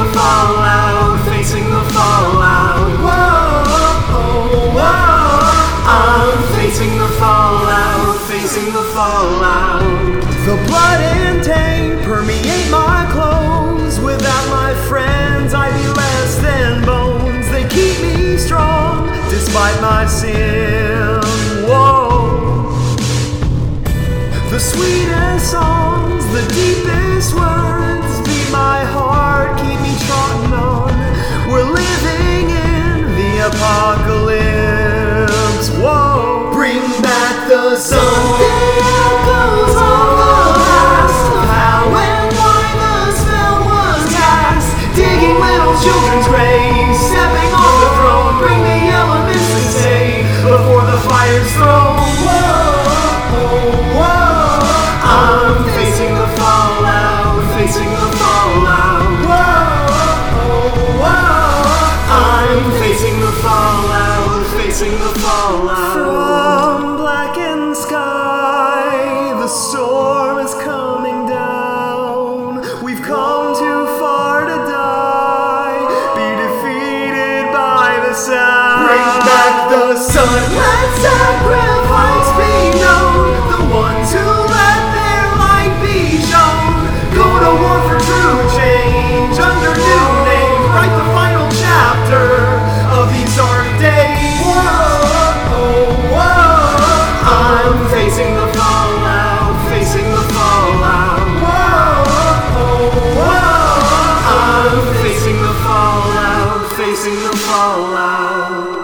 fallout, facing the fallout. Whoa, whoa. I'm facing the fallout, facing the fallout. The blood and taint permeate my clothes. Without my friends, I'd be less than bones. They keep me strong, despite my sin. Whoa. The sweetest songs, the deepest words beat my heart, keep me trotting on. We're living in the apocalypse. Whoa. Bring back the sun. The echoes of the past, of how and why the spell was cast. Digging little children's graves, stepping on the throne. Bring the elements to stay before the fire's thrown. I'm facing the fallout, facing the fallout. I'm facing the fallout, facing the fallout. From blackened sky, the storm is coming down. We've come too far to die, be defeated by the sound. Bring back the sun, Let sacrifice be known, the ones who let their light be shown. Go to war for true change, under new names. Write the final chapter of these dark days. I'm facing the fallout, facing the fallout. I'm facing the fallout, facing the fallout.